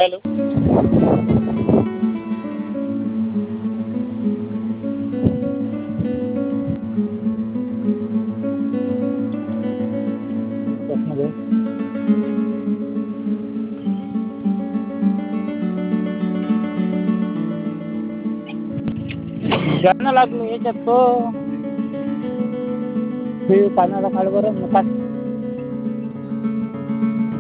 Hello. बसमध्ये गाणं लागलो याच्यात तो ते कानाला काढ बरं नका